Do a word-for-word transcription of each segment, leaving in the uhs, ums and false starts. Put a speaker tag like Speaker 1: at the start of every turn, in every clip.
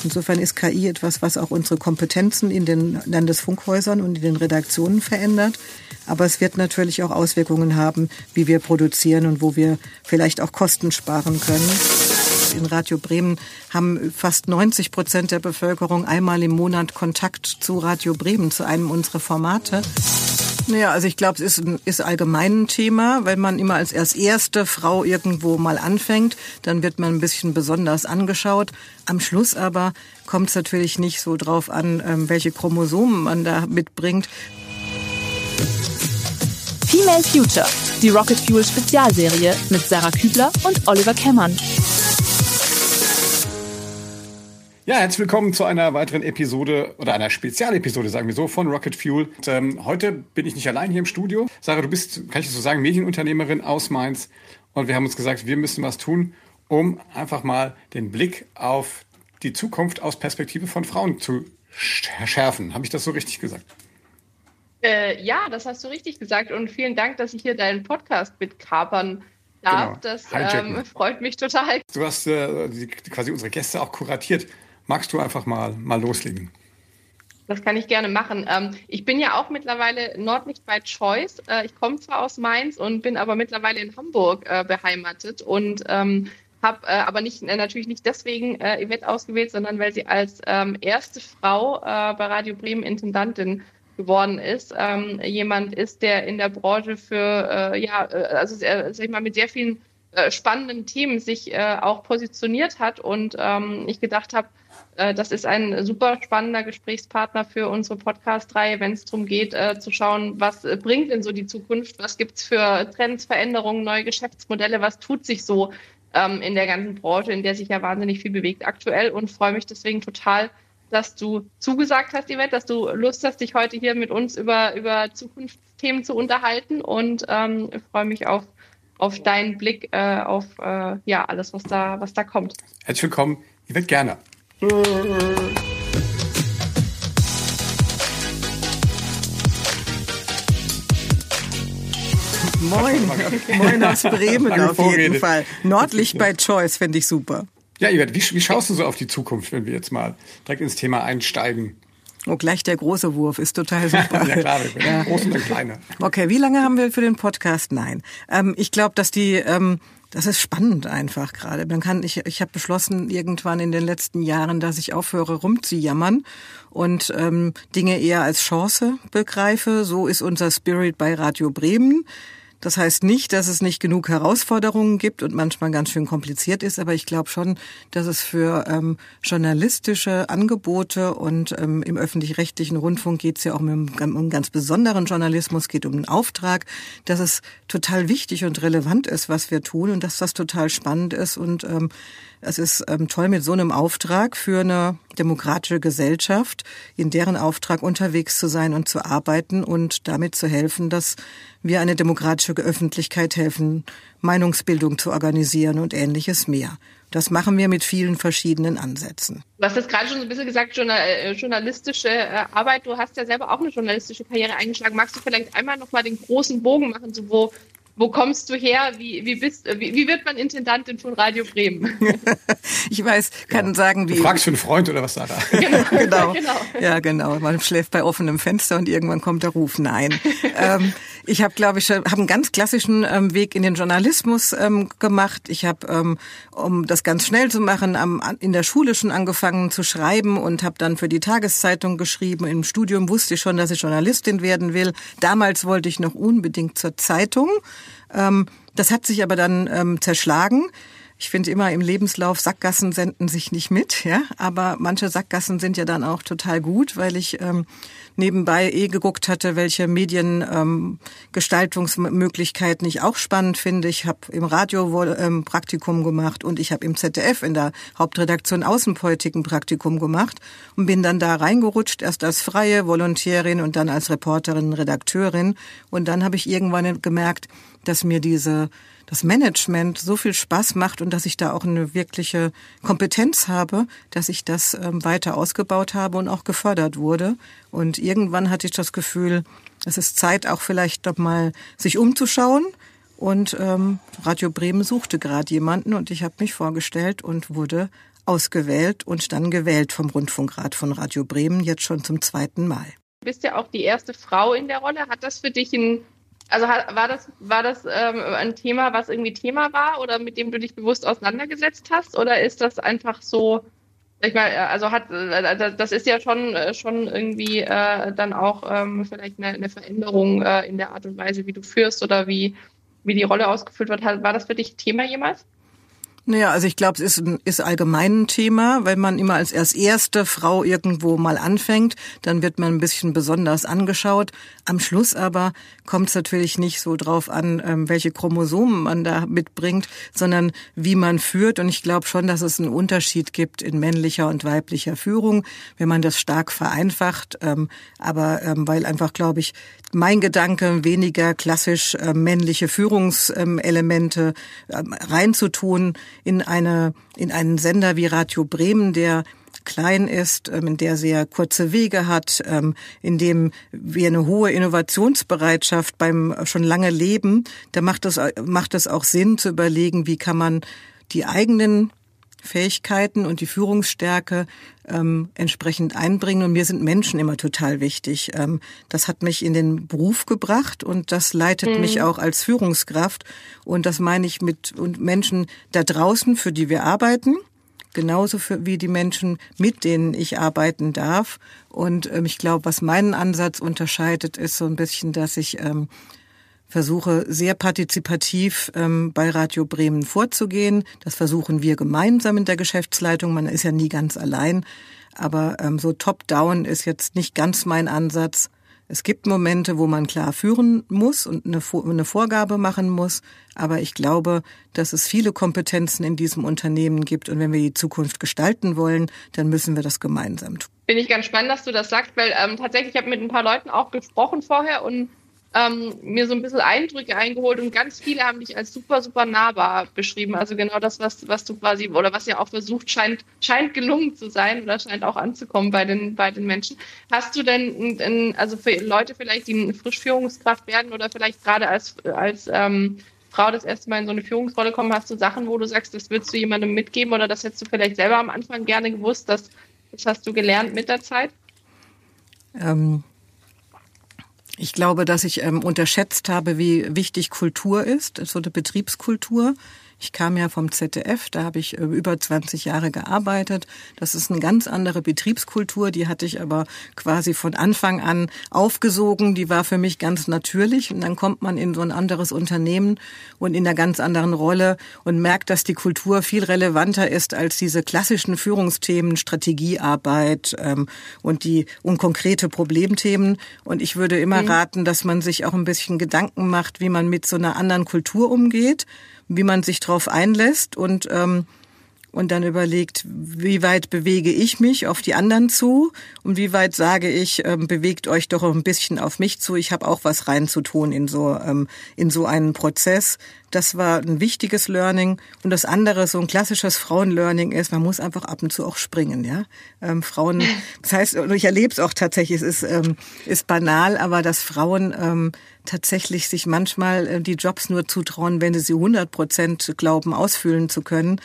Speaker 1: Insofern ist K I etwas, was auch unsere Kompetenzen in den Landesfunkhäusern und in den Redaktionen verändert. Aber es wird natürlich auch Auswirkungen haben, wie wir produzieren und wo wir vielleicht auch Kosten sparen können. In Radio Bremen haben fast neunzig Prozent der Bevölkerung einmal im Monat Kontakt zu Radio Bremen, zu einem unserer Formate. Naja, also ich glaube, es ist, ein, ist allgemein ein Thema, weil man immer als, als erste Frau irgendwo mal anfängt, dann wird man ein bisschen besonders angeschaut. Am Schluss aber kommt es natürlich nicht so drauf an, welche Chromosomen man da mitbringt.
Speaker 2: Female Future, die Rocket Fuel Spezialserie mit Sarah Kübler und Oliver Kemmern.
Speaker 3: Ja, herzlich willkommen zu einer weiteren Episode oder einer Spezialepisode, sagen wir so, von Rocket Fuel. Und, ähm, heute bin ich nicht allein hier im Studio. Sarah, du bist, kann ich so sagen, Medienunternehmerin aus Mainz. Und wir haben uns gesagt, wir müssen was tun, um einfach mal den Blick auf die Zukunft aus Perspektive von Frauen zu schärfen. Habe ich das so richtig gesagt?
Speaker 4: Äh, ja, das hast du richtig gesagt. Und vielen Dank, dass ich hier deinen Podcast mitkapern darf. Genau. Das ähm, freut mich total.
Speaker 3: Du hast äh, die, quasi unsere Gäste auch kuratiert. Magst du einfach mal, mal loslegen?
Speaker 4: Das kann ich gerne machen. Ähm, ich bin ja auch mittlerweile Nordlicht by Choice. Äh, ich komme zwar aus Mainz und bin aber mittlerweile in Hamburg äh, beheimatet und ähm, habe äh, aber nicht äh, natürlich nicht deswegen äh, Yvette ausgewählt, sondern weil sie als ähm, erste Frau äh, bei Radio Bremen Intendantin geworden ist. Ähm, jemand ist, der in der Branche für, äh, ja, also äh, sag ich mal, mit sehr vielen äh, spannenden Themen sich äh, auch positioniert hat und ähm, ich gedacht habe, das ist ein super spannender Gesprächspartner für unsere Podcast-Reihe, wenn es darum geht, äh, zu schauen, was äh, bringt denn so die Zukunft, was gibt's für Trends, Veränderungen, neue Geschäftsmodelle, was tut sich so ähm, in der ganzen Branche, in der sich ja wahnsinnig viel bewegt aktuell und freue mich deswegen total, dass du zugesagt hast, Yvette, dass du Lust hast, dich heute hier mit uns über, über Zukunftsthemen zu unterhalten und ähm, freue mich auf, auf deinen Blick äh, auf äh, ja alles, was da, was da kommt.
Speaker 3: Herzlich willkommen, Yvette Gerner.
Speaker 1: Moin, moin aus Bremen auf jeden Fall. Nordlicht by Choice fände ich super.
Speaker 3: Ja, Yvette, wie, wie schaust du so auf die Zukunft, wenn wir jetzt mal direkt ins Thema einsteigen?
Speaker 1: Oh, gleich der große Wurf ist total super.
Speaker 3: Ja klar, wir ja. Groß und der Kleine.
Speaker 1: Okay, wie lange haben wir für den Podcast? Nein. Ähm, ich glaube, dass die... Ähm, Das ist spannend einfach gerade. Man kann, ich, ich habe beschlossen irgendwann in den letzten Jahren, dass ich aufhöre rumzujammern und ähm, Dinge eher als Chance begreife. So ist unser Spirit bei Radio Bremen. Das heißt nicht, dass es nicht genug Herausforderungen gibt und manchmal ganz schön kompliziert ist, aber ich glaube schon, dass es für ähm, journalistische Angebote und ähm, im öffentlich-rechtlichen Rundfunk geht es ja auch um, um einen ganz besonderen Journalismus, geht um einen Auftrag, dass es total wichtig und relevant ist, was wir tun und dass das total spannend ist und ähm, es ist ähm, toll, mit so einem Auftrag für eine demokratische Gesellschaft, in deren Auftrag unterwegs zu sein und zu arbeiten und damit zu helfen, dass wir eine demokratische Öffentlichkeit helfen, Meinungsbildung zu organisieren und Ähnliches mehr. Das machen wir mit vielen verschiedenen Ansätzen.
Speaker 4: Du hast jetzt gerade schon so ein bisschen gesagt, journalistische Arbeit. Du hast ja selber auch eine journalistische Karriere eingeschlagen. Magst du vielleicht einmal noch mal den großen Bogen machen, so wo Wo kommst du her? Wie, wie, bist, wie, wie wird man Intendantin von Radio Bremen?
Speaker 1: Ich weiß, kann ja. sagen, wie...
Speaker 3: Du fragst für einen Freund oder was, Sarah?
Speaker 1: Genau, genau. genau. Ja, genau. Man schläft bei offenem Fenster und irgendwann kommt der Ruf. Nein. ähm, ich habe, glaube ich, habe einen ganz klassischen ähm, Weg in den Journalismus ähm, gemacht. Ich habe, ähm, um das ganz schnell zu machen, am, in der Schule schon angefangen zu schreiben und habe dann für die Tageszeitung geschrieben. Im Studium wusste ich schon, dass ich Journalistin werden will. Damals wollte ich noch unbedingt zur Zeitung. Ähm, das hat sich aber dann ähm, zerschlagen. Ich finde immer im Lebenslauf, Sackgassen senden sich nicht mit, ja. Aber manche Sackgassen sind ja dann auch total gut, weil ich ähm, nebenbei eh geguckt hatte, welche Mediengestaltungsmöglichkeiten ähm, ich auch spannend finde. Ich habe im Radio ähm, Praktikum gemacht und ich habe im Z D F in der Hauptredaktion Außenpolitik ein Praktikum gemacht und bin dann da reingerutscht, erst als freie Volontärin und dann als Reporterin, Redakteurin. Und dann habe ich irgendwann gemerkt, dass mir diese das Management so viel Spaß macht und dass ich da auch eine wirkliche Kompetenz habe, dass ich das ähm, weiter ausgebaut habe und auch gefördert wurde. Und irgendwann hatte ich das Gefühl, es ist Zeit, auch vielleicht doch mal sich umzuschauen. Und ähm, Radio Bremen suchte gerade jemanden und ich habe mich vorgestellt und wurde ausgewählt und dann gewählt vom Rundfunkrat von Radio Bremen, jetzt schon zum zweiten Mal.
Speaker 4: Du bist ja auch die erste Frau in der Rolle. Hat das für dich ein, also war das, war das ähm, ein Thema, was irgendwie Thema war oder mit dem du dich bewusst auseinandergesetzt hast? Oder ist das einfach so, ich meine, also hat, das ist ja schon, schon irgendwie äh, dann auch ähm, vielleicht eine, eine Veränderung äh, in der Art und Weise, wie du führst oder wie, wie die Rolle ausgefüllt wird. War das für dich Thema jemals?
Speaker 1: Naja, also ich glaube, es ist, ein, ist allgemein ein Thema, weil man immer als, als erste Frau irgendwo mal anfängt, dann wird man ein bisschen besonders angeschaut. Am Schluss aber kommt es natürlich nicht so drauf an, welche Chromosomen man da mitbringt, sondern wie man führt. Und ich glaube schon, dass es einen Unterschied gibt in männlicher und weiblicher Führung, wenn man das stark vereinfacht. Aber weil einfach, glaube ich, mein Gedanke, weniger klassisch äh, männliche Führungselemente äh, reinzutun in eine in einen Sender wie Radio Bremen, der klein ist, ähm, der sehr kurze Wege hat, ähm, in dem wir eine hohe Innovationsbereitschaft beim schon lange leben. Da macht es macht es auch Sinn zu überlegen, wie kann man die eigenen Fähigkeiten und die Führungsstärke ähm, entsprechend einbringen. Und mir sind Menschen immer total wichtig. Ähm, das hat mich in den Beruf gebracht und das leitet mhm. mich auch als Führungskraft. Und das meine ich mit und Menschen da draußen, für die wir arbeiten, genauso für, wie die Menschen, mit denen ich arbeiten darf. Und ähm, ich glaube, was meinen Ansatz unterscheidet, ist so ein bisschen, dass ich ähm, versuche sehr partizipativ ähm, bei Radio Bremen vorzugehen. Das versuchen wir gemeinsam in der Geschäftsleitung. Man ist ja nie ganz allein. Aber ähm, so top-down ist jetzt nicht ganz mein Ansatz. Es gibt Momente, wo man klar führen muss und eine, eine Vorgabe machen muss. Aber ich glaube, dass es viele Kompetenzen in diesem Unternehmen gibt. Und wenn wir die Zukunft gestalten wollen, dann müssen wir das gemeinsam tun.
Speaker 4: Finde ich ganz spannend, dass du das sagst, weil ähm, tatsächlich, ich habe mit ein paar Leuten auch gesprochen vorher und Ähm, mir so ein bisschen Eindrücke eingeholt und ganz viele haben dich als super, super nahbar beschrieben. Also genau das, was, was du quasi, oder was ihr auch versucht, scheint, scheint gelungen zu sein oder scheint auch anzukommen bei den, bei den Menschen. Hast du denn, in, also für Leute vielleicht, die frisch Führungskraft werden oder vielleicht gerade als, als ähm, Frau das erste Mal in so eine Führungsrolle kommen, hast du Sachen, wo du sagst, das würdest du jemandem mitgeben oder das hättest du vielleicht selber am Anfang gerne gewusst, das, das hast du gelernt mit der Zeit?
Speaker 1: Ähm. Ich glaube, dass ich ähm, unterschätzt habe, wie wichtig Kultur ist, so eine Betriebskultur. Ich kam ja vom Z D F, da habe ich äh, über zwanzig Jahre gearbeitet. Das ist eine ganz andere Betriebskultur, die hatte ich aber quasi von Anfang an aufgesogen. Die war für mich ganz natürlich. Und dann kommt man in so ein anderes Unternehmen und in einer ganz anderen Rolle und merkt, dass die Kultur viel relevanter ist als diese klassischen Führungsthemen, Strategiearbeit ähm, und die und konkrete Problemthemen. Und ich würde immer mhm. raten, dass man sich auch ein bisschen Gedanken macht, wie man mit so einer anderen Kultur umgeht, wie man sich drauf einlässt und ähm, und dann überlegt, wie weit bewege ich mich auf die anderen zu und wie weit sage ich, ähm, bewegt euch doch ein bisschen auf mich zu. Ich habe auch was reinzutun in so ähm, in so einen Prozess. Das war ein wichtiges Learning. Und das andere, so ein klassisches Frauenlearning ist, man muss einfach ab und zu auch springen, ja. Ähm, Frauen, das heißt, ich erlebe es auch tatsächlich, es ist, ähm, ist banal, aber dass Frauen ähm, tatsächlich sich manchmal äh, die Jobs nur zutrauen, wenn sie sie hundert Prozent glauben, ausfüllen zu können.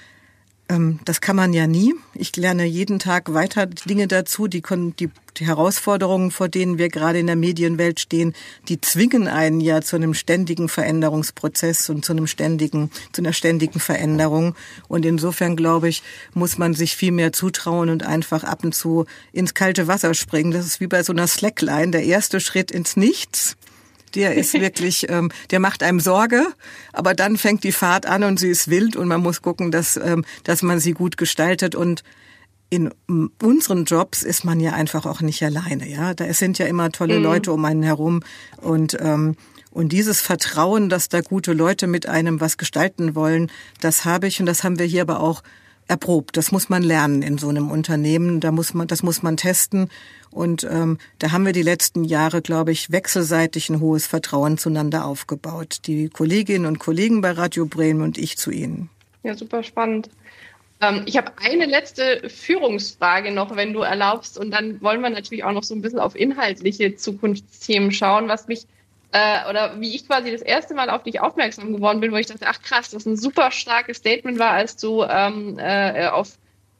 Speaker 1: Das kann man ja nie. Ich lerne jeden Tag weiter Dinge dazu. Die, die, die Herausforderungen, vor denen wir gerade in der Medienwelt stehen, die zwingen einen ja zu einem ständigen Veränderungsprozess und zu einem ständigen, zu einer ständigen Veränderung. Und insofern, glaube ich, muss man sich viel mehr zutrauen und einfach ab und zu ins kalte Wasser springen. Das ist wie bei so einer Slackline. Der erste Schritt ins Nichts. Der ist wirklich, ähm, der macht einem Sorge, aber dann fängt die Fahrt an und sie ist wild und man muss gucken, dass, ähm, dass man sie gut gestaltet. Und in unseren Jobs ist man ja einfach auch nicht alleine, ja. Da sind ja immer tolle mhm. Leute um einen herum und ähm, und dieses Vertrauen, dass da gute Leute mit einem was gestalten wollen, das habe ich und das haben wir hier aber auch erprobt. Das muss man lernen in so einem Unternehmen. Da muss man, das muss man testen. Und ähm, da haben wir die letzten Jahre, glaube ich, wechselseitig ein hohes Vertrauen zueinander aufgebaut. Die Kolleginnen und Kollegen bei Radio Bremen und ich zu ihnen.
Speaker 4: Ja, super spannend. Ähm, ich habe eine letzte Führungsfrage noch, wenn du erlaubst. Und dann wollen wir natürlich auch noch so ein bisschen auf inhaltliche Zukunftsthemen schauen, was mich Äh, oder wie ich quasi das erste Mal auf dich aufmerksam geworden bin, wo ich dachte, ach krass, das ein super starkes Statement war, als du ähm, äh, auf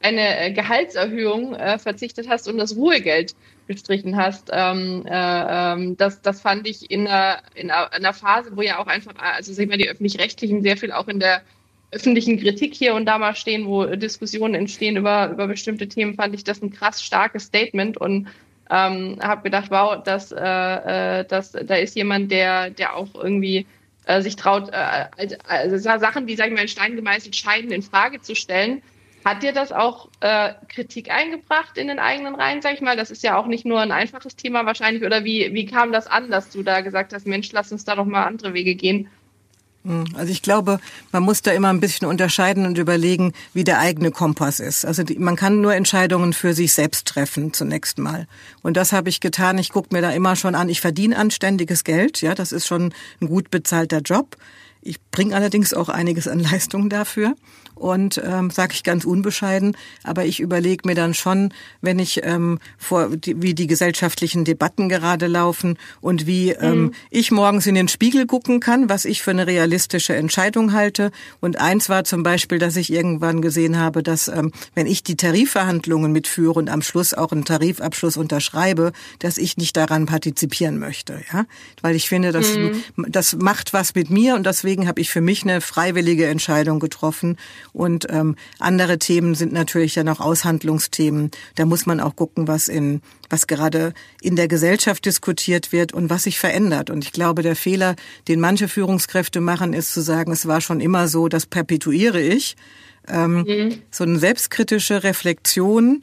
Speaker 4: eine Gehaltserhöhung äh, verzichtet hast und das Ruhegeld gestrichen hast. Ähm, äh, ähm, das, das fand ich in einer, in einer Phase, wo ja auch einfach, also sag ich mal, die Öffentlich-Rechtlichen sehr viel auch in der öffentlichen Kritik hier und da mal stehen, wo Diskussionen entstehen über, über bestimmte Themen, fand ich das ein krass starkes Statement und ähm, habe gedacht, wow, das, äh, das, da ist jemand, der, der auch irgendwie äh, sich traut, äh, also Sachen, die, sag ich mal, in Stein gemeißelt scheinen, in Frage zu stellen. Hat dir das auch äh, Kritik eingebracht in den eigenen Reihen, sag ich mal? Das ist ja auch nicht nur ein einfaches Thema wahrscheinlich. Oder wie, wie kam das an, dass du da gesagt hast, Mensch, lass uns da doch mal andere Wege gehen?
Speaker 1: Also ich glaube, man muss da immer ein bisschen unterscheiden und überlegen, wie der eigene Kompass ist. Also die, man kann nur Entscheidungen für sich selbst treffen, zunächst mal. Und das habe ich getan. Ich gucke mir da immer schon an, ich verdiene anständiges Geld. Ja, das ist schon ein gut bezahlter Job. Ich bringe allerdings auch einiges an Leistung dafür und ähm, sage ich ganz unbescheiden, aber ich überlege mir dann schon, wenn ich ähm, vor die, wie die gesellschaftlichen Debatten gerade laufen und wie ähm, mhm. ich morgens in den Spiegel gucken kann, was ich für eine realistische Entscheidung halte. Und eins war zum Beispiel, dass ich irgendwann gesehen habe, dass ähm, wenn ich die Tarifverhandlungen mitführe und am Schluss auch einen Tarifabschluss unterschreibe, dass ich nicht daran partizipieren möchte, ja, weil ich finde, das mhm. das macht was mit mir und deswegen habe ich für mich eine freiwillige Entscheidung getroffen. Und ähm, andere Themen sind natürlich dann auch Aushandlungsthemen. Da muss man auch gucken, was in was gerade in der Gesellschaft diskutiert wird und was sich verändert. Und ich glaube, der Fehler, den manche Führungskräfte machen, ist zu sagen, es war schon immer so, das perpetuiere ich. Ähm, mhm. So eine selbstkritische Reflexion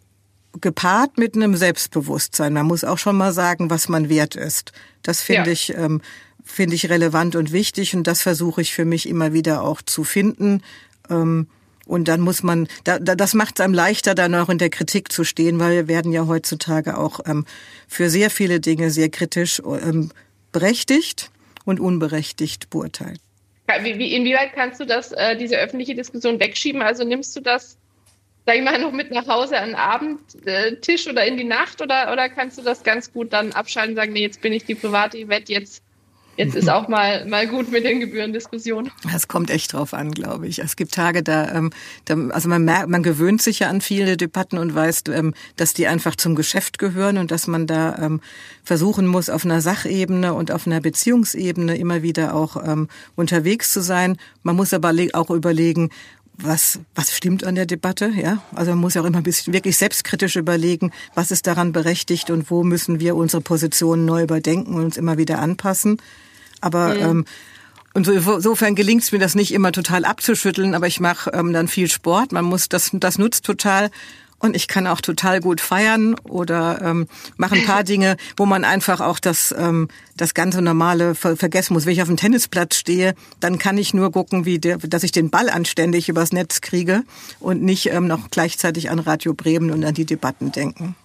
Speaker 1: gepaart mit einem Selbstbewusstsein. Man muss auch schon mal sagen, was man wert ist. Das finde ja. ich ähm, finde ich relevant und wichtig und das versuche ich für mich immer wieder auch zu finden. Und dann muss man, das macht es einem leichter, dann auch in der Kritik zu stehen, weil wir werden ja heutzutage auch für sehr viele Dinge sehr kritisch berechtigt und unberechtigt beurteilt.
Speaker 4: Inwieweit kannst du das, diese öffentliche Diskussion wegschieben? Also nimmst du das, sag ich mal, noch mit nach Hause an den Abendtisch oder in die Nacht oder, oder kannst du das ganz gut dann abschalten und sagen, nee, jetzt bin ich die private Yvette, jetzt Jetzt ist auch mal mal gut mit den Gebührendiskussionen.
Speaker 1: Das kommt echt drauf an, glaube ich. Es gibt Tage, da, ähm, da also man merkt, man gewöhnt sich ja an viele Debatten und weiß, ähm, dass die einfach zum Geschäft gehören und dass man da ähm, versuchen muss, auf einer Sachebene und auf einer Beziehungsebene immer wieder auch ähm, unterwegs zu sein. Man muss aber auch überlegen, was was stimmt an der Debatte, ja? Also man muss ja auch immer ein bisschen wirklich selbstkritisch überlegen, was ist daran berechtigt und wo müssen wir unsere Positionen neu überdenken und uns immer wieder anpassen. Aber mhm. ähm, und so, insofern gelingt es mir, das nicht immer total abzuschütteln, aber ich mache ähm, dann viel Sport. Man muss das das nutzt total. Und ich kann auch total gut feiern oder ähm, mache ein paar Dinge, wo man einfach auch das ähm, das ganze Normale ver- vergessen muss. Wenn ich auf dem Tennisplatz stehe, dann kann ich nur gucken, wie der, dass ich den Ball anständig übers Netz kriege und nicht ähm, noch gleichzeitig an Radio Bremen und an die Debatten denken.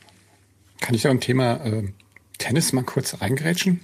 Speaker 3: Kann ich auch ein Thema äh, Tennis mal kurz reingrätschen?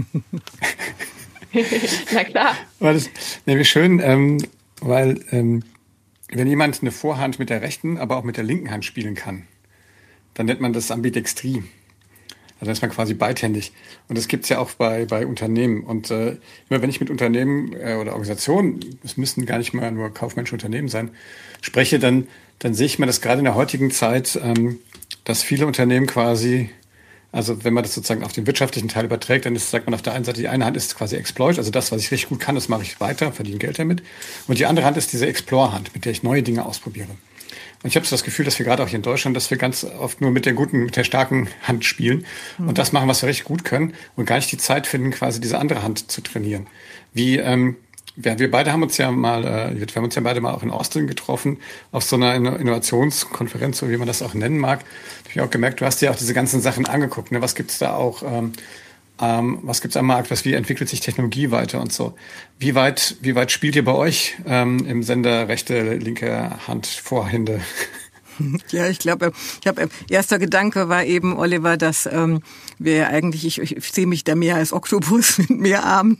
Speaker 4: Na klar.
Speaker 3: Weil das nämlich schön, ähm, weil ähm, wenn jemand eine Vorhand mit der rechten, aber auch mit der linken Hand spielen kann, dann nennt man das Ambidextrie. Also dann ist man quasi beidhändig. Und das gibt's ja auch bei bei Unternehmen. Und äh, immer wenn ich mit Unternehmen äh, oder Organisationen, es müssen gar nicht mal nur kaufmännische Unternehmen sein, spreche, dann dann sehe ich mir das gerade in der heutigen Zeit, ähm, dass viele Unternehmen quasi, also wenn man das sozusagen auf den wirtschaftlichen Teil überträgt, dann ist, sagt man auf der einen Seite, die eine Hand ist quasi Exploit, also das, was ich richtig gut kann, das mache ich weiter, verdiene Geld damit. Und die andere Hand ist diese Explore-Hand, mit der ich neue Dinge ausprobiere. Und ich habe so das Gefühl, dass wir gerade auch hier in Deutschland, dass wir ganz oft nur mit der guten, mit der starken Hand spielen mhm. und das machen, was wir richtig gut können und gar nicht die Zeit finden, quasi diese andere Hand zu trainieren. Wie, ähm, wir, wir beide haben uns ja mal, äh, wir haben uns ja beide mal auch in Austin getroffen, auf so einer Innovationskonferenz, so wie man das auch nennen mag. Da habe ich auch gemerkt, du hast dir auch diese ganzen Sachen angeguckt. Ne? Was gibt's da auch, ähm, ähm, was gibt's am Markt, was, wie entwickelt sich Technologie weiter und so. Wie weit, wie weit spielt ihr bei euch ähm, im Sender rechte, linke Hand, Vorhände?
Speaker 1: Ja, ich glaube, ich habe erster Gedanke war eben, Oliver, dass ähm, wir eigentlich, ich, ich sehe mich da mehr als Oktopus mit mehr Armen.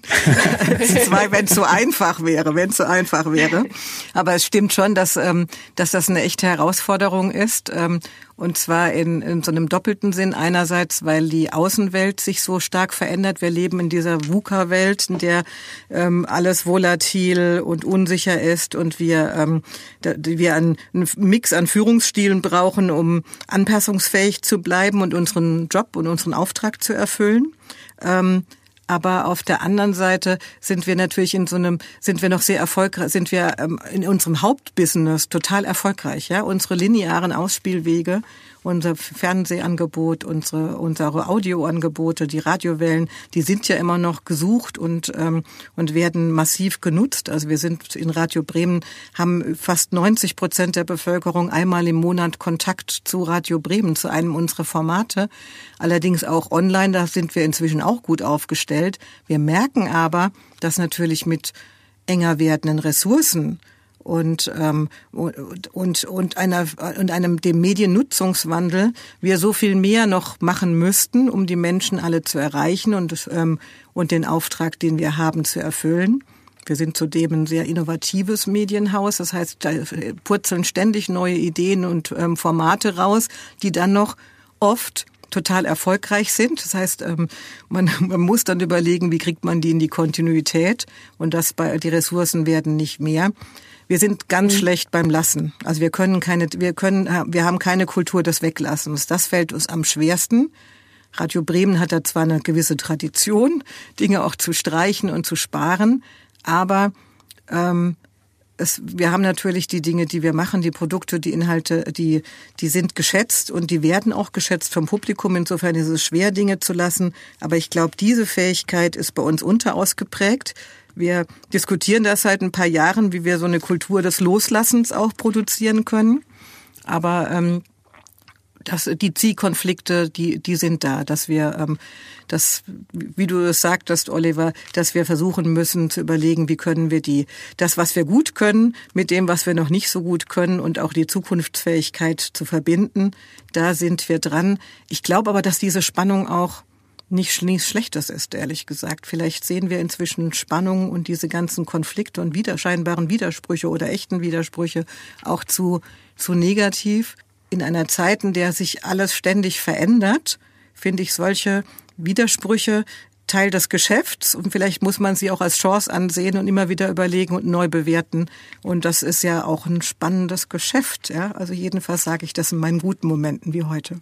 Speaker 1: Zwei, wenn es so einfach wäre, wenn es so einfach wäre. Aber es stimmt schon, dass ähm, dass das eine echte Herausforderung ist. Ähm, Und zwar in, in so einem doppelten Sinn. Einerseits, weil die Außenwelt sich so stark verändert. Wir leben in dieser VUCA-Welt, in der ähm, alles volatil und unsicher ist und wir ähm, da, wir einen, einen Mix an Führungsstilen brauchen, um anpassungsfähig zu bleiben und unseren Job und unseren Auftrag zu erfüllen. Ähm, Aber auf der anderen Seite sind wir natürlich in so einem, sind wir noch sehr erfolgreich, sind wir ähm, in unserem Hauptbusiness total erfolgreich, ja. Unsere linearen Ausspielwege, unser Fernsehangebot, unsere, unsere Audioangebote, die Radiowellen, die sind ja immer noch gesucht und, ähm, und werden massiv genutzt. Also wir sind in Radio Bremen, haben fast neunzig Prozent der Bevölkerung einmal im Monat Kontakt zu Radio Bremen, zu einem unserer Formate. Allerdings auch online, da sind wir inzwischen auch gut aufgestellt. Wir merken aber, dass natürlich mit enger werdenden Ressourcen und ähm, und und und einer und einem dem Mediennutzungswandel wir so viel mehr noch machen müssten, um die Menschen alle zu erreichen und ähm, und den Auftrag, den wir haben, zu erfüllen. Wir sind zudem ein sehr innovatives Medienhaus, das heißt, da purzeln ständig neue Ideen und ähm, Formate raus, die dann noch oft total erfolgreich sind. Das heißt, man, man muss dann überlegen, wie kriegt man die in die Kontinuität und das bei, die Ressourcen werden nicht mehr. Wir sind ganz mhm. schlecht beim Lassen. Also wir können keine, wir können, wir haben keine Kultur des Weglassens. Das fällt uns am schwersten. Radio Bremen hat da zwar eine gewisse Tradition, Dinge auch zu streichen und zu sparen, aber ähm, Es, wir haben natürlich die Dinge, die wir machen, die Produkte, die Inhalte, die, die sind geschätzt und die werden auch geschätzt vom Publikum. Insofern ist es schwer, Dinge zu lassen. Aber ich glaube, diese Fähigkeit ist bei uns unterausgeprägt. Wir diskutieren das seit ein paar Jahren, wie wir so eine Kultur des Loslassens auch produzieren können. Aber ähm, das, die Zielkonflikte, die, die sind da, dass wir, ähm, das, wie du es sagtest, Oliver, dass wir versuchen müssen zu überlegen, wie können wir die, das, was wir gut können, mit dem, was wir noch nicht so gut können und auch die Zukunftsfähigkeit zu verbinden. Da sind wir dran. Ich glaube aber, dass diese Spannung auch nicht nichts Schlechtes ist, ehrlich gesagt. Vielleicht sehen wir inzwischen Spannungen und diese ganzen Konflikte und wieder, scheinbaren Widersprüche oder echten Widersprüche auch zu, zu negativ. In einer Zeit, in der sich alles ständig verändert, finde ich solche Widersprüche Teil des Geschäfts und vielleicht muss man sie auch als Chance ansehen und immer wieder überlegen und neu bewerten. Und das ist ja auch ein spannendes Geschäft. Ja? Also jedenfalls sage ich das in meinen guten Momenten wie heute.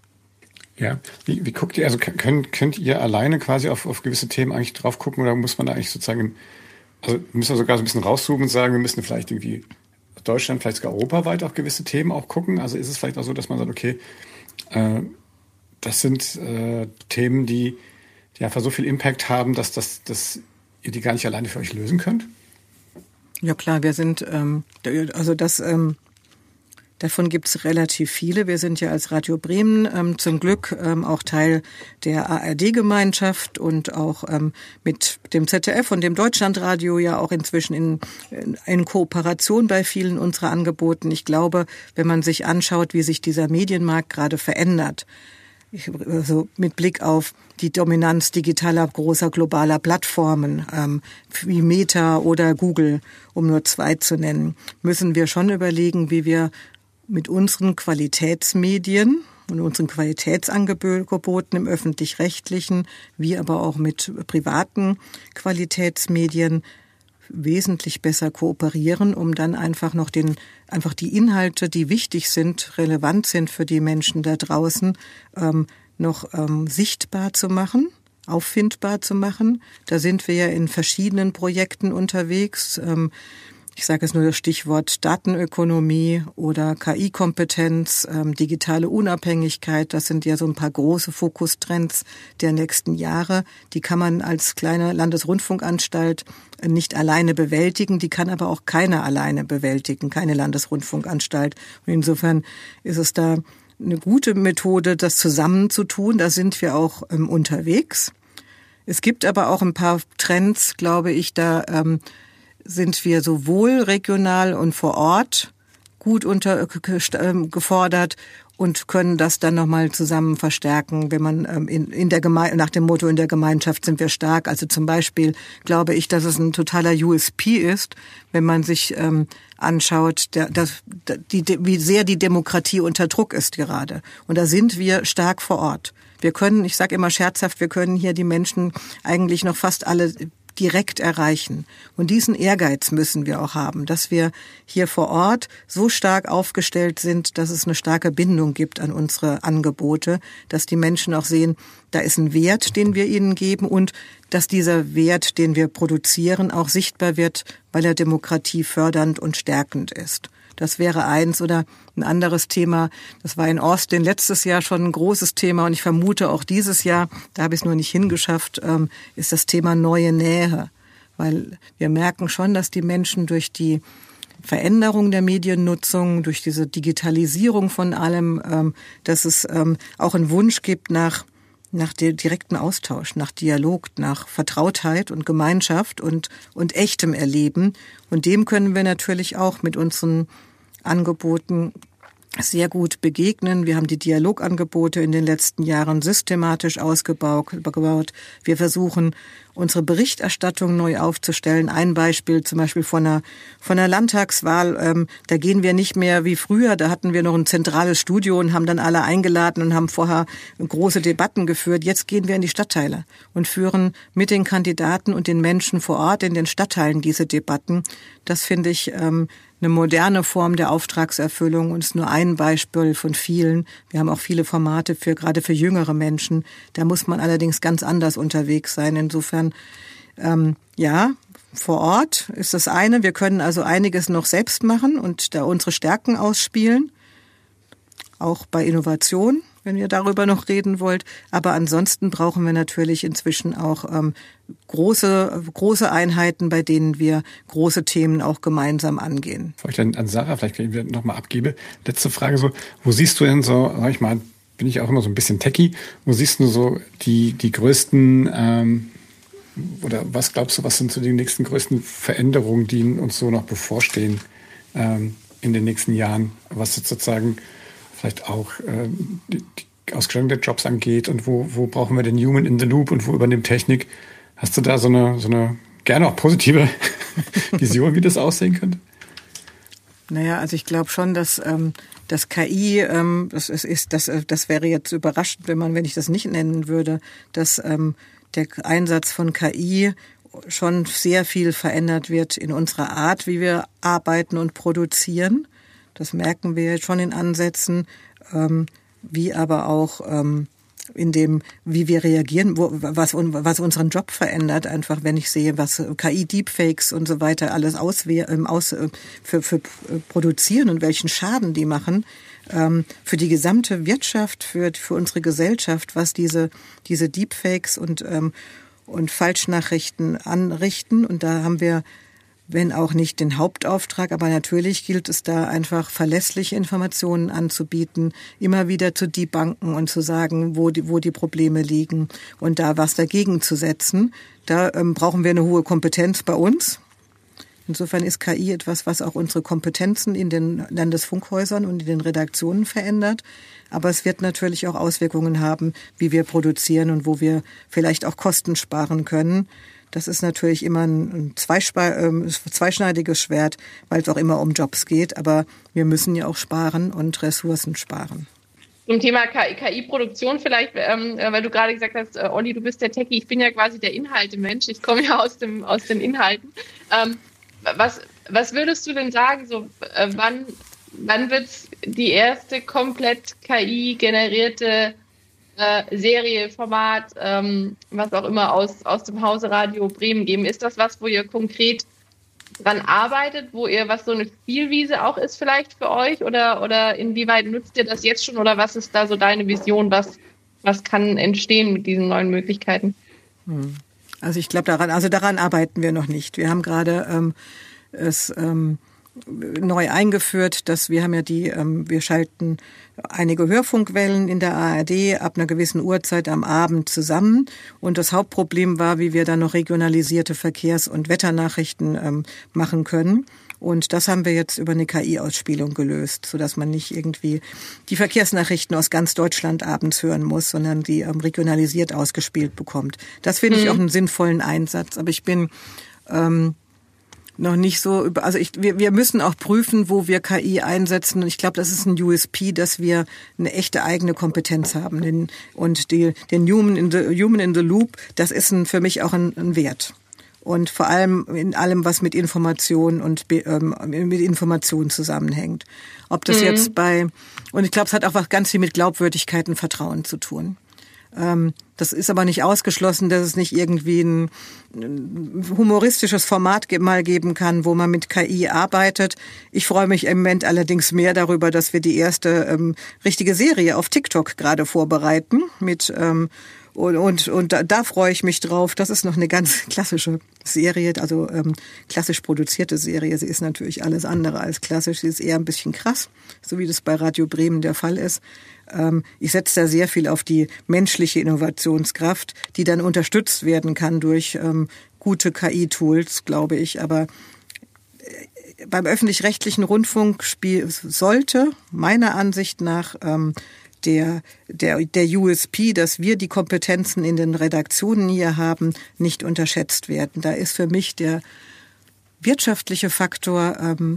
Speaker 3: Ja, wie, wie guckt ihr, also könnt, könnt ihr alleine quasi auf, auf gewisse Themen eigentlich drauf gucken oder muss man da eigentlich sozusagen, also müssen wir sogar so ein bisschen rauszoomen und sagen, wir müssen vielleicht irgendwie Deutschland, vielleicht sogar europaweit auch gewisse Themen auch gucken? Also ist es vielleicht auch so, dass man sagt, okay, äh, das sind äh, Themen, die, die einfach so viel Impact haben, dass, das, dass ihr die gar nicht alleine für euch lösen könnt?
Speaker 1: Ja klar, wir sind, ähm, also das, ähm, davon gibt es relativ viele. Wir sind ja als Radio Bremen ähm, zum Glück ähm, auch Teil der A R D-Gemeinschaft und auch ähm, mit dem Z D F und dem Deutschlandradio ja auch inzwischen in, in Kooperation bei vielen unserer Angeboten. Ich glaube, wenn man sich anschaut, wie sich dieser Medienmarkt gerade verändert, ich, also mit Blick auf die Dominanz digitaler, großer, globaler Plattformen, ähm, wie Meta oder Google, um nur zwei zu nennen, müssen wir schon überlegen, wie wir mit unseren Qualitätsmedien und unseren Qualitätsangeboten im Öffentlich-Rechtlichen, wie aber auch mit privaten Qualitätsmedien wesentlich besser kooperieren, um dann einfach noch den, einfach die Inhalte, die wichtig sind, relevant sind für die Menschen da draußen, ähm, noch ähm, sichtbar zu machen, auffindbar zu machen. Da sind wir ja in verschiedenen Projekten unterwegs. Ähm, Ich sage jetzt nur das Stichwort Datenökonomie oder K I-Kompetenz, ähm, digitale Unabhängigkeit. Das sind ja so ein paar große Fokustrends der nächsten Jahre. Die kann man als kleine Landesrundfunkanstalt nicht alleine bewältigen. Die kann aber auch keiner alleine bewältigen, keine Landesrundfunkanstalt. Und insofern ist es da eine gute Methode, das zusammenzutun. Da sind wir auch ähm, unterwegs. Es gibt aber auch ein paar Trends, glaube ich, da ähm, sind wir sowohl regional und vor Ort gut unter gefordert und können das dann nochmal zusammen verstärken, wenn man ähm, in, in der Geme- nach dem Motto, in der Gemeinschaft sind wir stark. Also zum Beispiel glaube ich, dass es ein totaler U S P ist, wenn man sich ähm, anschaut, der, das, die, wie sehr die Demokratie unter Druck ist gerade. Und da sind wir stark vor Ort. Wir können, ich sage immer scherzhaft, wir können hier die Menschen eigentlich noch fast alle direkt erreichen. Und diesen Ehrgeiz müssen wir auch haben, dass wir hier vor Ort so stark aufgestellt sind, dass es eine starke Bindung gibt an unsere Angebote, dass die Menschen auch sehen, da ist ein Wert, den wir ihnen geben und dass dieser Wert, den wir produzieren, auch sichtbar wird, weil er Demokratie fördernd und stärkend ist. Das wäre eins oder ein anderes Thema. Das war in Austin letztes Jahr schon ein großes Thema und ich vermute auch dieses Jahr, da habe ich es nur nicht hingeschafft, ist das Thema neue Nähe. Weil wir merken schon, dass die Menschen durch die Veränderung der Mediennutzung, durch diese Digitalisierung von allem, dass es auch einen Wunsch gibt nach nach dem direkten Austausch, nach Dialog, nach Vertrautheit und Gemeinschaft und und echtem Erleben. Und dem können wir natürlich auch mit unseren Angeboten sehr gut begegnen. Wir haben die Dialogangebote in den letzten Jahren systematisch ausgebaut. Wir versuchen, unsere Berichterstattung neu aufzustellen. Ein Beispiel zum Beispiel von einer, von einer Landtagswahl. Ähm, da gehen wir nicht mehr wie früher. Da hatten wir noch ein zentrales Studio und haben dann alle eingeladen und haben vorher große Debatten geführt. Jetzt gehen wir in die Stadtteile und führen mit den Kandidaten und den Menschen vor Ort in den Stadtteilen diese Debatten. Das finde ich ähm, eine moderne Form der Auftragserfüllung und ist nur ein Beispiel von vielen. Wir haben auch viele Formate für gerade für jüngere Menschen. Da muss man allerdings ganz anders unterwegs sein. Insofern, ähm, ja, vor Ort ist das eine. Wir können also einiges noch selbst machen und da unsere Stärken ausspielen. Auch bei Innovation, wenn ihr darüber noch reden wollt. Aber ansonsten brauchen wir natürlich inzwischen auch ähm, große große Einheiten, bei denen wir große Themen auch gemeinsam angehen.
Speaker 3: Bevor ich dann an Sarah vielleicht nochmal abgebe, letzte Frage so, wo siehst du denn so, sag ich mal, bin ich auch immer so ein bisschen techie, wo siehst du so die die größten, ähm, oder was glaubst du, was sind so die nächsten größten Veränderungen, die uns so noch bevorstehen ähm, in den nächsten Jahren, was jetzt sozusagen vielleicht auch äh, die, die Ausgestaltung der Jobs angeht und wo, wo brauchen wir den Human in the Loop und wo übernimmt Technik? Hast du da so eine, so eine gerne auch positive Vision, wie das aussehen könnte?
Speaker 1: Naja, also ich glaube schon, dass ähm, das K I, ähm, das ist, das, das wäre jetzt überraschend, wenn man, wenn ich das nicht nennen würde, dass ähm, der Einsatz von K I schon sehr viel verändert wird in unserer Art, wie wir arbeiten und produzieren. Das merken wir jetzt schon in Ansätzen, ähm, wie aber auch ähm, in dem, wie wir reagieren, wo, was, was unseren Job verändert. Einfach, wenn ich sehe, was K I-Deepfakes und so weiter alles auswehr, ähm, aus, äh, für, für produzieren und welchen Schaden die machen, ähm, für die gesamte Wirtschaft, für, für unsere Gesellschaft, was diese, diese Deepfakes und, ähm, und Falschnachrichten anrichten. Und da haben wir, wenn auch nicht den Hauptauftrag, aber natürlich gilt es da einfach verlässliche Informationen anzubieten, immer wieder zu debunken und zu sagen, wo die, wo die Probleme liegen und da was dagegen zu setzen. Da ähm, brauchen wir eine hohe Kompetenz bei uns. Insofern ist K I etwas, was auch unsere Kompetenzen in den Landesfunkhäusern und in den Redaktionen verändert. Aber es wird natürlich auch Auswirkungen haben, wie wir produzieren und wo wir vielleicht auch Kosten sparen können. Das ist natürlich immer ein zweischneidiges Schwert, weil es auch immer um Jobs geht. Aber wir müssen ja auch sparen und Ressourcen sparen.
Speaker 4: Zum Thema K I-Produktion vielleicht, ähm, weil du gerade gesagt hast, äh, Olli, du bist der Techie, ich bin ja quasi der Inhaltemensch, ich komme ja aus dem aus den Inhalten. Ähm, was, was würdest du denn sagen, so äh, wann, wann wird es die erste komplett K I-generierte Äh, Serie, Format, ähm, was auch immer aus, aus dem Hause Radio Bremen geben? Ist das was, wo ihr konkret dran arbeitet, wo ihr, was so eine Spielwiese auch ist vielleicht für euch oder, oder inwieweit nutzt ihr das jetzt schon oder was ist da so deine Vision, was, was kann entstehen mit diesen neuen Möglichkeiten?
Speaker 1: Also ich glaube daran, also daran arbeiten wir noch nicht. Wir haben gerade ähm, es ähm, neu eingeführt, dass wir haben ja die, ähm, wir schalten einige Hörfunkwellen in der A R D ab einer gewissen Uhrzeit am Abend zusammen. Und das Hauptproblem war, wie wir dann noch regionalisierte Verkehrs- und Wetternachrichten ähm, machen können. Und das haben wir jetzt über eine K I-Ausspielung gelöst, sodass man nicht irgendwie die Verkehrsnachrichten aus ganz Deutschland abends hören muss, sondern die ähm, regionalisiert ausgespielt bekommt. Das finde ich mhm. auch einen sinnvollen Einsatz. Aber ich bin ähm, noch nicht so über, also ich, wir, wir müssen auch prüfen, wo wir K I einsetzen. Und ich glaube, das ist ein U S P, dass wir eine echte eigene Kompetenz haben. Den, und die, den Human in the, Human in the Loop, das ist ein, für mich auch ein, ein Wert. Und vor allem in allem, was mit Information und ähm, mit Information zusammenhängt. Ob das mhm. jetzt bei, und ich glaube, es hat auch was ganz viel mit Glaubwürdigkeit und Vertrauen zu tun. Das ist aber nicht ausgeschlossen, dass es nicht irgendwie ein humoristisches Format mal geben kann, wo man mit K I arbeitet. Ich freue mich im Moment allerdings mehr darüber, dass wir die erste ähm, richtige Serie auf TikTok gerade vorbereiten mit ähm, und und, und da, da freue ich mich drauf. Das ist noch eine ganz klassische Serie, also ähm, klassisch produzierte Serie. Sie ist natürlich alles andere als klassisch. Sie ist eher ein bisschen krass, so wie das bei Radio Bremen der Fall ist. Ich setze da sehr viel auf die menschliche Innovationskraft, die dann unterstützt werden kann durch ähm, gute K I-Tools, glaube ich. Aber beim öffentlich-rechtlichen Rundfunk spiel, sollte meiner Ansicht nach ähm, der, der, der U S P, dass wir die Kompetenzen in den Redaktionen hier haben, nicht unterschätzt werden. Da ist für mich der wirtschaftliche Faktor ähm,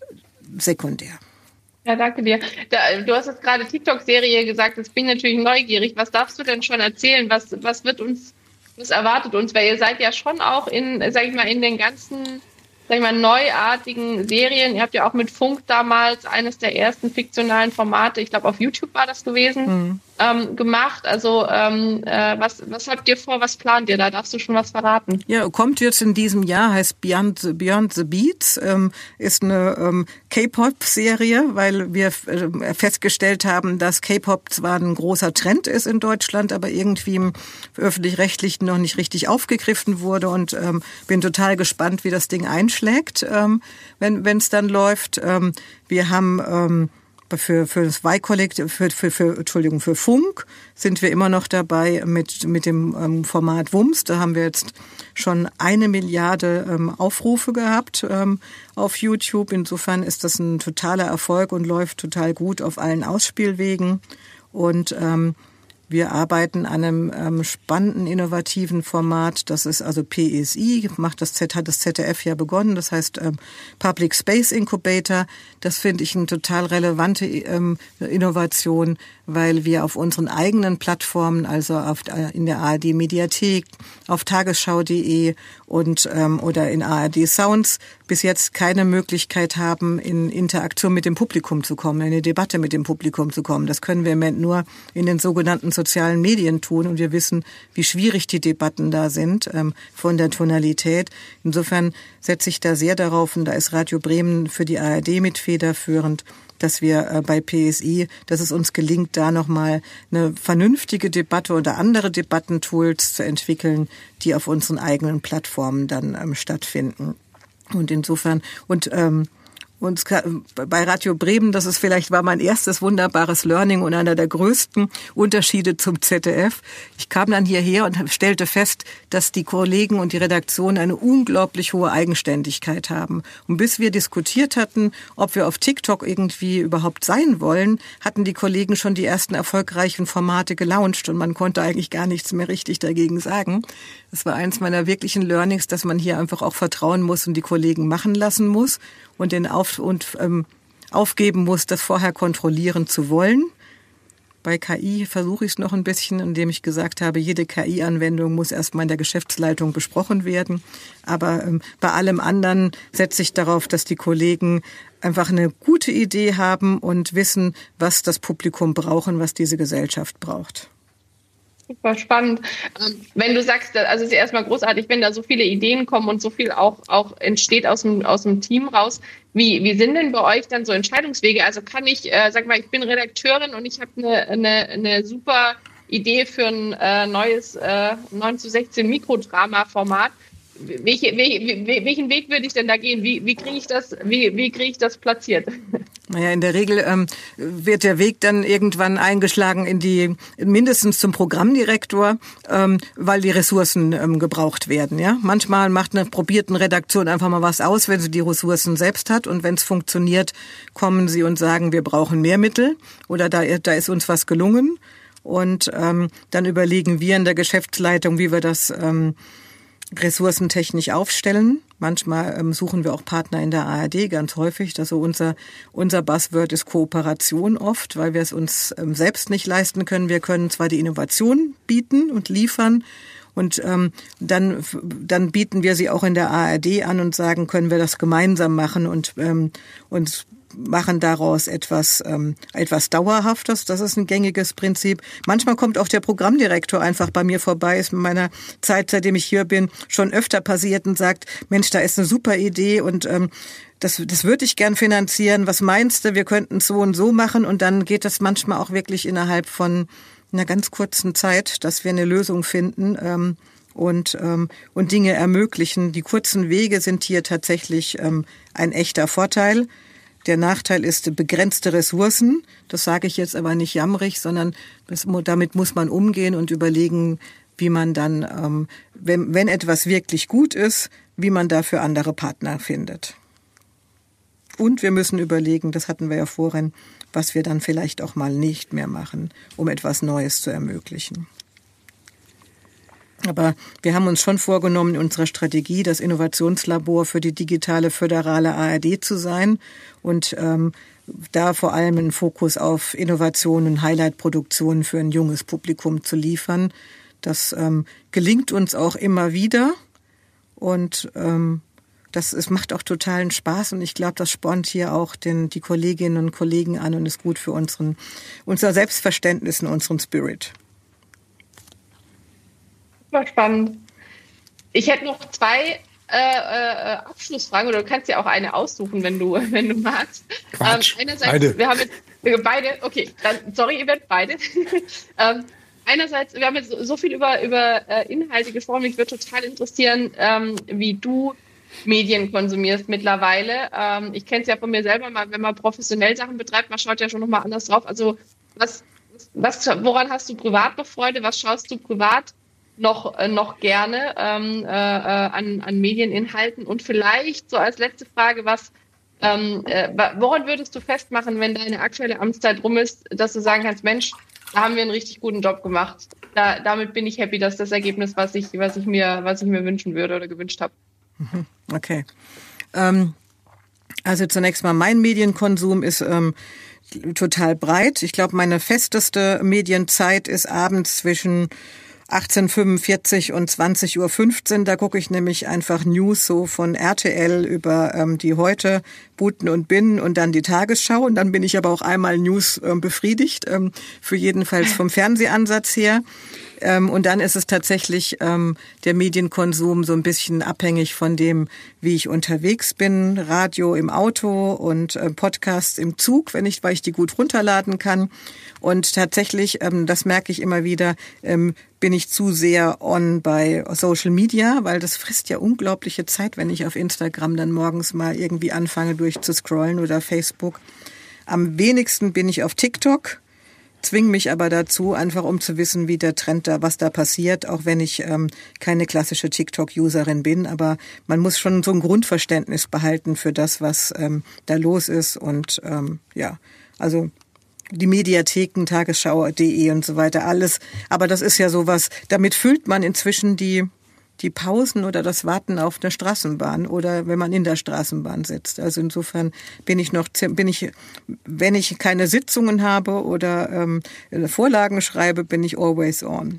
Speaker 1: sekundär.
Speaker 4: Ja, danke dir. Da, du hast jetzt gerade TikTok-Serie gesagt, jetzt bin ich natürlich neugierig. Was darfst du denn schon erzählen? Was, was wird uns, was erwartet uns? Weil ihr seid ja schon auch in, sag ich mal, in den ganzen, sag ich mal, neuartigen Serien. Ihr habt ja auch mit Funk damals eines der ersten fiktionalen Formate, ich glaube auf YouTube war das gewesen, mhm. ähm, gemacht. Also ähm, äh, was, was habt ihr vor, was plant ihr? Da darfst du schon was verraten.
Speaker 1: Ja, kommt jetzt in diesem Jahr, heißt Beyond the, Beyond the Beats, ähm, ist eine ähm, K-Pop-Serie, weil wir äh, festgestellt haben, dass K-Pop zwar ein großer Trend ist in Deutschland, aber irgendwie im öffentlich-rechtlichen noch nicht richtig aufgegriffen wurde und ähm, bin total gespannt, wie das Ding einschlägt, ähm, wenn wenn es dann läuft. Ähm, wir haben ähm, Für, für das Y-Kollektiv, für, für, für, Entschuldigung, für Funk sind wir immer noch dabei mit, mit dem ähm, Format Wumms. Da haben wir jetzt schon eine Milliarde ähm, Aufrufe gehabt ähm, auf YouTube. Insofern ist das ein totaler Erfolg und läuft total gut auf allen Ausspielwegen. Und ähm, wir arbeiten an einem ähm, spannenden, innovativen Format. Das ist also P S I, macht das Z, hat das Z D F ja begonnen. Das heißt ähm, Public Space Incubator. Das finde ich eine total relevante ähm, Innovation, weil wir auf unseren eigenen Plattformen, also auf, in der A R D-Mediathek, auf tagesschau punkt de und ähm, oder in A R D Sounds bis jetzt keine Möglichkeit haben, in Interaktion mit dem Publikum zu kommen, in eine Debatte mit dem Publikum zu kommen. Das können wir im Moment nur in den sogenannten sozialen Medien tun und wir wissen, wie schwierig die Debatten da sind ähm, von der Tonalität. Insofern setze ich da sehr darauf und da ist Radio Bremen für die A R D mit federführend, dass wir äh, bei P S I, dass es uns gelingt, da nochmal eine vernünftige Debatte oder andere Debattentools zu entwickeln, die auf unseren eigenen Plattformen dann ähm, stattfinden. Und insofern, und ähm, Und bei Radio Bremen, das ist vielleicht war mein erstes wunderbares Learning und einer der größten Unterschiede zum Z D F. Ich kam dann hierher und stellte fest, dass die Kollegen und die Redaktion eine unglaublich hohe Eigenständigkeit haben. Und bis wir diskutiert hatten, ob wir auf TikTok irgendwie überhaupt sein wollen, hatten die Kollegen schon die ersten erfolgreichen Formate gelauncht und man konnte eigentlich gar nichts mehr richtig dagegen sagen. Das war eins meiner wirklichen Learnings, dass man hier einfach auch vertrauen muss und die Kollegen machen lassen muss und den auf und ähm, aufgeben muss, das vorher kontrollieren zu wollen. Bei K I versuche ich es noch ein bisschen, indem ich gesagt habe, jede K I-Anwendung muss erstmal in der Geschäftsleitung besprochen werden. Aber ähm, bei allem anderen setze ich darauf, dass die Kollegen einfach eine gute Idee haben und wissen, was das Publikum braucht und was diese Gesellschaft braucht.
Speaker 4: Super spannend. Wenn du sagst, also es ist erstmal großartig, wenn da so viele Ideen kommen und so viel auch, auch entsteht aus dem, aus dem Team raus. Wie, wie sind denn bei euch dann so Entscheidungswege? Also kann ich, äh, sag mal, ich bin Redakteurin und ich habe eine, eine, eine super Idee für ein äh, neues äh, neun zu sechzehn Mikrodrama-Format. Welche, welche, welchen Weg würde ich denn da gehen? Wie, wie kriege ich das, wie, wie kriege ich das platziert?
Speaker 1: Naja, in der Regel ähm, wird der Weg dann irgendwann eingeschlagen in die, mindestens zum Programmdirektor, ähm, weil die Ressourcen ähm, gebraucht werden. Ja, manchmal macht eine probierte Redaktion einfach mal was aus, wenn sie die Ressourcen selbst hat, und wenn es funktioniert, kommen sie und sagen, wir brauchen mehr Mittel oder da, da ist uns was gelungen, und ähm, dann überlegen wir in der Geschäftsleitung, wie wir das ähm, ressourcentechnisch aufstellen. Manchmal ähm, suchen wir auch Partner in der A R D, ganz häufig. Also unser unser Buzzword ist Kooperation oft, weil wir es uns ähm, selbst nicht leisten können. Wir können zwar die Innovation bieten und liefern, und ähm, dann dann bieten wir sie auch in der A R D an und sagen, können wir das gemeinsam machen und ähm, uns machen daraus etwas ähm, etwas Dauerhaftes. Das ist ein gängiges Prinzip. Manchmal kommt auch der Programmdirektor einfach bei mir vorbei. Ist in meiner Zeit, seitdem ich hier bin, schon öfter passiert und sagt, Mensch, da ist eine super Idee und ähm, das, das würde ich gern finanzieren. Was meinst du? Wir könnten es so und so machen. Und dann geht das manchmal auch wirklich innerhalb von einer ganz kurzen Zeit, dass wir eine Lösung finden ähm, und ähm, und Dinge ermöglichen. Die kurzen Wege sind hier tatsächlich ähm, ein echter Vorteil. Der Nachteil ist begrenzte Ressourcen. Das sage ich jetzt aber nicht jammerig, sondern das, damit muss man umgehen und überlegen, wie man dann, ähm, wenn, wenn etwas wirklich gut ist, wie man dafür andere Partner findet. Und wir müssen überlegen, das hatten wir ja vorhin, was wir dann vielleicht auch mal nicht mehr machen, um etwas Neues zu ermöglichen. Aber wir haben uns schon vorgenommen, in unserer Strategie das Innovationslabor für die digitale föderale A R D zu sein und ähm, da vor allem einen Fokus auf Innovationen und Highlight-Produktionen für ein junges Publikum zu liefern. Das ähm, gelingt uns auch immer wieder, und ähm, das es macht auch totalen Spaß, und ich glaube, das spornt hier auch den, die Kolleginnen und Kollegen an und ist gut für unseren, unser Selbstverständnis und unseren Spirit.
Speaker 4: War spannend. Ich hätte noch zwei äh, äh, Abschlussfragen, oder du kannst ja auch eine aussuchen, wenn du, wenn du magst.
Speaker 3: Quatsch,
Speaker 4: ähm, einerseits,
Speaker 3: beide.
Speaker 4: Wir haben jetzt, wir beide, okay, dann, sorry, ihr werdet beide. ähm, einerseits, wir haben jetzt so viel über, über äh, Inhalte gesprochen. Mich würde total interessieren, ähm, wie du Medien konsumierst mittlerweile. Ähm, ich kenne es ja von mir selber, mal, wenn man professionell Sachen betreibt, man schaut ja schon nochmal anders drauf. Also was, was, woran hast du privat noch Freude? Was schaust du privat noch äh, noch gerne ähm, äh, an, an Medieninhalten? Und vielleicht so als letzte Frage, was ähm, äh, woran würdest du festmachen, wenn deine aktuelle Amtszeit rum ist, dass du sagen kannst, Mensch, da haben wir einen richtig guten Job gemacht. Da, damit bin ich happy, dass das Ergebnis, was ich was ich mir was ich mir wünschen würde oder gewünscht habe.
Speaker 1: Okay. Ähm, also zunächst mal, mein Medienkonsum ist ähm, total breit. Ich glaube, meine festeste Medienzeit ist abends zwischen achtzehn Uhr fünfundvierzig und zwanzig Uhr fünfzehn, da gucke ich nämlich einfach News so von R T L über ähm, die Heute, Buten und Bin und dann die Tagesschau. Und dann bin ich aber auch einmal News ähm, befriedigt, ähm, für jedenfalls vom Fernsehansatz her. Ähm, und dann ist es tatsächlich ähm, der Medienkonsum so ein bisschen abhängig von dem, wie ich unterwegs bin. Radio im Auto und äh, Podcasts im Zug, wenn ich, weil ich die gut runterladen kann. Und tatsächlich, ähm, das merke ich immer wieder, ähm, bin ich zu sehr on bei Social Media, weil das frisst ja unglaubliche Zeit, wenn ich auf Instagram dann morgens mal irgendwie anfange durchzuscrollen oder Facebook. Am wenigsten bin ich auf TikTok, zwinge mich aber dazu, einfach um zu wissen, wie der Trend da, was da passiert, auch wenn ich ähm, keine klassische TikTok-Userin bin. Aber man muss schon so ein Grundverständnis behalten für das, was ähm, da los ist. Und ähm, ja, also die Mediatheken, Tagesschau punkt de und so weiter, alles. Aber das ist ja sowas, damit füllt man inzwischen die die Pausen oder das Warten auf eine Straßenbahn oder wenn man in der Straßenbahn sitzt. Also insofern bin ich noch, bin ich, wenn ich keine Sitzungen habe oder ähm, Vorlagen schreibe, bin ich always on.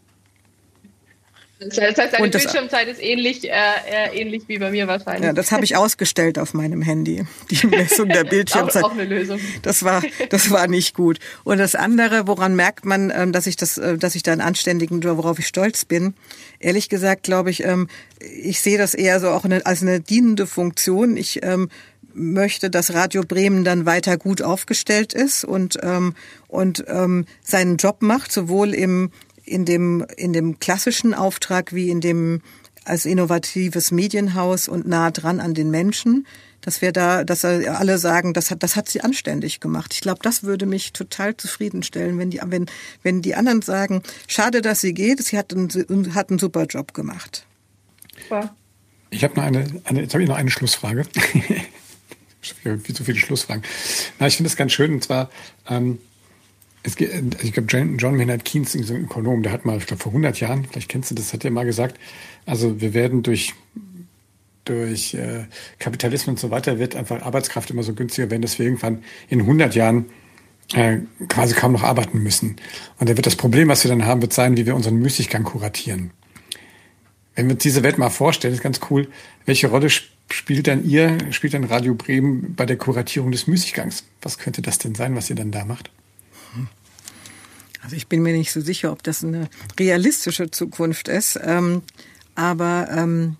Speaker 4: Das heißt, deine
Speaker 1: das,
Speaker 4: Bildschirmzeit ist ähnlich, äh, ähnlich wie bei mir wahrscheinlich.
Speaker 1: Ja, das habe ich ausgestellt auf meinem Handy. Die Messung der Bildschirmzeit.
Speaker 4: auch, auch eine Lösung.
Speaker 1: Das war, das war nicht gut. Und das andere, woran merkt man, dass ich das, dass ich da einen anständigen, worauf ich stolz bin? Ehrlich gesagt, glaube ich, ich sehe das eher so auch als eine dienende Funktion. Ich möchte, dass Radio Bremen dann weiter gut aufgestellt ist und und seinen Job macht, sowohl im in dem in dem klassischen Auftrag wie in dem als innovatives Medienhaus und nah dran an den Menschen. dass wir da, dass alle sagen, das hat, das hat sie anständig gemacht. Ich glaube, das würde mich total zufriedenstellen, wenn die, wenn, wenn die anderen sagen, schade, dass sie geht, sie hat einen, hat einen super Job gemacht.
Speaker 4: Ja.
Speaker 3: Ich habe noch eine, eine, jetzt habe ich noch eine Schlussfrage. Viel zu viele Schlussfragen. Na, ich finde das ganz schön, und zwar, ähm, es geht, ich glaube, John, John Maynard Keynes, so ein Ökonom, der hat mal, ich glaube, vor hundert Jahren, vielleicht kennst du das, hat er mal gesagt, also wir werden durch, durch äh, Kapitalismus und so weiter, wird einfach Arbeitskraft immer so günstiger werden, dass wir irgendwann in hundert Jahren äh, quasi kaum noch arbeiten müssen. Und da wird das Problem, was wir dann haben, wird sein, wie wir unseren Müßiggang kuratieren. Wenn wir uns diese Welt mal vorstellen, ist ganz cool, welche Rolle spielt dann ihr, spielt dann Radio Bremen bei der Kuratierung des Müßiggangs? Was könnte das denn sein, was ihr dann da macht?
Speaker 1: Also ich bin mir nicht so sicher, ob das eine realistische Zukunft ist, ähm, aber ähm,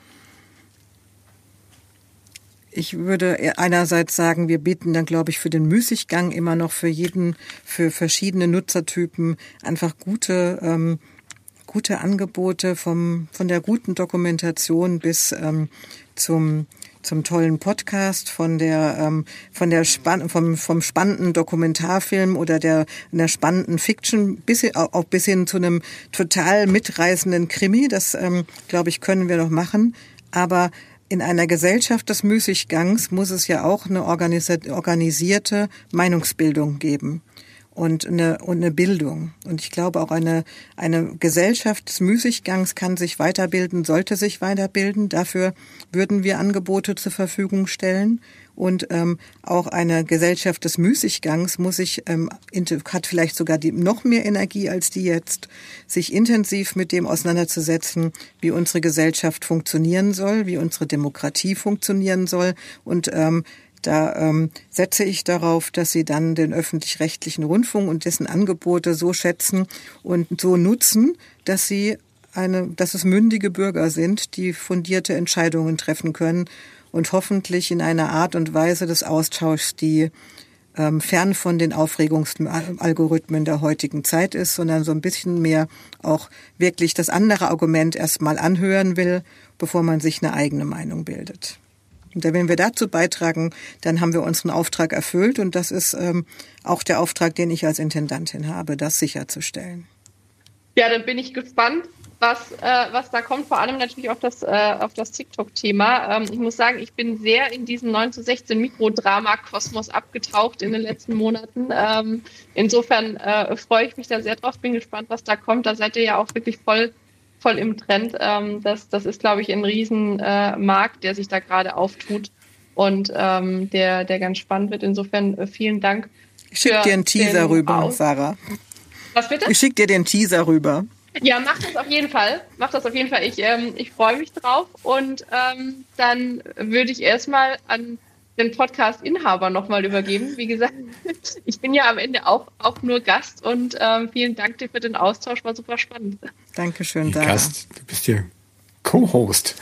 Speaker 1: ich würde einerseits sagen, wir bieten dann, glaube ich, für den Müßiggang immer noch für jeden, für verschiedene Nutzertypen einfach gute, ähm, gute Angebote vom, von der guten Dokumentation bis ähm, zum zum tollen Podcast, von der ähm, von der Spann vom vom spannenden Dokumentarfilm oder der der spannenden Fiction bis hin, auch bis hin zu einem total mitreißenden Krimi. Das ähm, glaube ich, können wir noch machen. Aber in einer Gesellschaft des Müßiggangs muss es ja auch eine organisierte Meinungsbildung geben. Und eine, und eine Bildung. Und ich glaube auch eine, eine Gesellschaft des Müßiggangs kann sich weiterbilden, sollte sich weiterbilden. Dafür würden wir Angebote zur Verfügung stellen. Und ähm, auch eine Gesellschaft des Müßiggangs muss sich, ähm, hat vielleicht sogar die, noch mehr Energie als die jetzt, sich intensiv mit dem auseinanderzusetzen, wie unsere Gesellschaft funktionieren soll, wie unsere Demokratie funktionieren soll. Und ähm, Da ähm, setze ich darauf, dass Sie dann den öffentlich-rechtlichen Rundfunk und dessen Angebote so schätzen und so nutzen, dass Sie eine, dass es mündige Bürger sind, die fundierte Entscheidungen treffen können und hoffentlich in einer Art und Weise des Austauschs, die ähm, fern von den Aufregungsalgorithmen der heutigen Zeit ist, sondern so ein bisschen mehr auch wirklich das andere Argument erstmal anhören will, bevor man sich eine eigene Meinung bildet. Und wenn wir dazu beitragen, dann haben wir unseren Auftrag erfüllt. Und das ist ähm, auch der Auftrag, den ich als Intendantin habe, das sicherzustellen.
Speaker 4: Ja, dann bin ich gespannt, was, äh, was da kommt. Vor allem natürlich auf das, äh, auf das TikTok-Thema. Ähm, ich muss sagen, ich bin sehr in diesen neun zu sechzehn Mikrodrama-Kosmos abgetaucht in den letzten Monaten. Ähm, insofern äh, freue ich mich da sehr drauf. Bin gespannt, was da kommt. Da seid ihr ja auch wirklich voll voll im Trend. Ähm, das, das ist, glaube ich, ein riesen äh, Markt, der sich da gerade auftut und ähm, der, der ganz spannend wird. Insofern äh, vielen Dank.
Speaker 1: Ich schicke dir einen Teaser rüber, Aus- Sarah.
Speaker 4: Was bitte?
Speaker 1: Ich schicke dir den Teaser rüber.
Speaker 4: Ja, mach das auf jeden Fall. Mach das auf jeden Fall. Ich, ähm, ich freue mich drauf und ähm, dann würde ich erstmal an den Podcast-Inhaber nochmal übergeben. Wie gesagt, ich bin ja am Ende auch, auch nur Gast und ähm, vielen Dank dir für den Austausch, war super spannend.
Speaker 1: Dankeschön, Sarah.
Speaker 3: Gast, du bist hier Co-Host.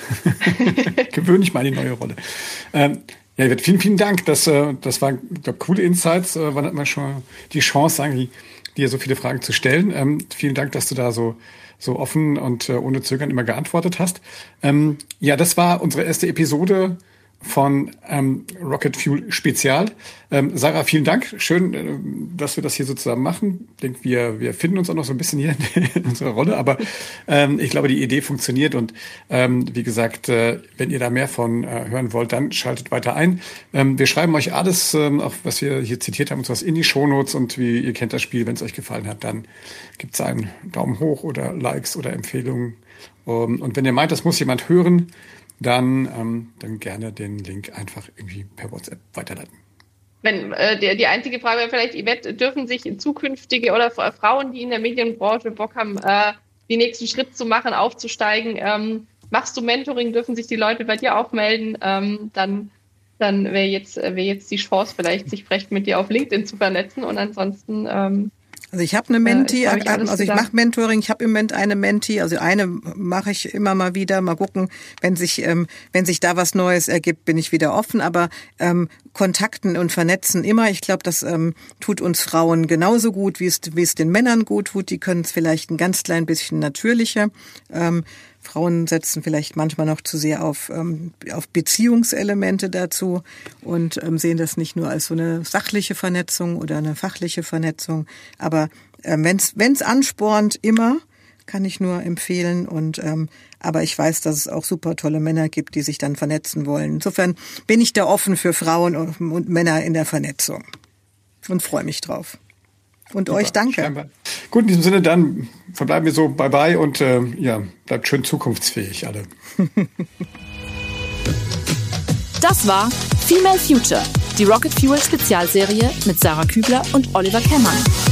Speaker 3: Gewöhne ich mal die neue Rolle. Ähm, ja, vielen, vielen Dank. Das, äh, das waren, ich glaube, coole Insights. Äh, wann hat man schon die Chance, eigentlich, dir so viele Fragen zu stellen? Ähm, vielen Dank, dass du da so so offen und äh, ohne Zögern immer geantwortet hast. Ähm, ja, das war unsere erste Episode von ähm, Rocket Fuel Spezial. Ähm, Sarah, vielen Dank. Schön, äh, dass wir das hier so zusammen machen. Ich denke, wir, wir finden uns auch noch so ein bisschen hier in unserer Rolle, aber ähm, ich glaube, die Idee funktioniert und ähm, wie gesagt, äh, wenn ihr da mehr von äh, hören wollt, dann schaltet weiter ein. Ähm, wir schreiben euch alles, ähm, auch was wir hier zitiert haben, uns was in die Shownotes und wie ihr kennt das Spiel, wenn es euch gefallen hat, dann gibt es einen Daumen hoch oder Likes oder Empfehlungen. Um, und wenn ihr meint, das muss jemand hören, dann, ähm, dann gerne den Link einfach irgendwie per WhatsApp weiterleiten.
Speaker 4: Wenn äh, die, die einzige Frage wäre vielleicht, Yvette, dürfen sich zukünftige oder Frauen, die in der Medienbranche Bock haben, äh, den nächsten Schritt zu machen, aufzusteigen, ähm, machst du Mentoring, dürfen sich die Leute bei dir auch melden, ähm, dann, dann wäre jetzt, wär jetzt die Chance vielleicht, sich vielleicht mit dir auf LinkedIn zu vernetzen und ansonsten ähm,
Speaker 1: Also ich habe eine Mentee,
Speaker 4: äh, ich
Speaker 1: also ich mache Mentoring, ich habe im Moment eine Mentee, also eine mache ich immer mal wieder, mal gucken, wenn sich ähm, wenn sich da was Neues ergibt, bin ich wieder offen, aber ähm, Kontakten und Vernetzen immer, ich glaube, das ähm, tut uns Frauen genauso gut, wie es wie es den Männern gut tut, die können es vielleicht ein ganz klein bisschen natürlicher. Ähm, Frauen setzen vielleicht manchmal noch zu sehr auf, ähm, auf Beziehungselemente dazu und ähm, sehen das nicht nur als so eine sachliche Vernetzung oder eine fachliche Vernetzung. Aber ähm, wenn's, wenn's anspornt, immer, kann ich nur empfehlen. Und ähm, aber ich weiß, dass es auch super tolle Männer gibt, die sich dann vernetzen wollen. Insofern bin ich da offen für Frauen und, und Männer in der Vernetzung und freue mich drauf. Und super, euch danke.
Speaker 3: Scheinbar. Gut, in diesem Sinne, dann verbleiben wir so bye bye und äh, ja, bleibt schön zukunftsfähig alle.
Speaker 2: Das war Female Future, die Rocket Fuel Spezialserie mit Sarah Kübler und Oliver Kemmern.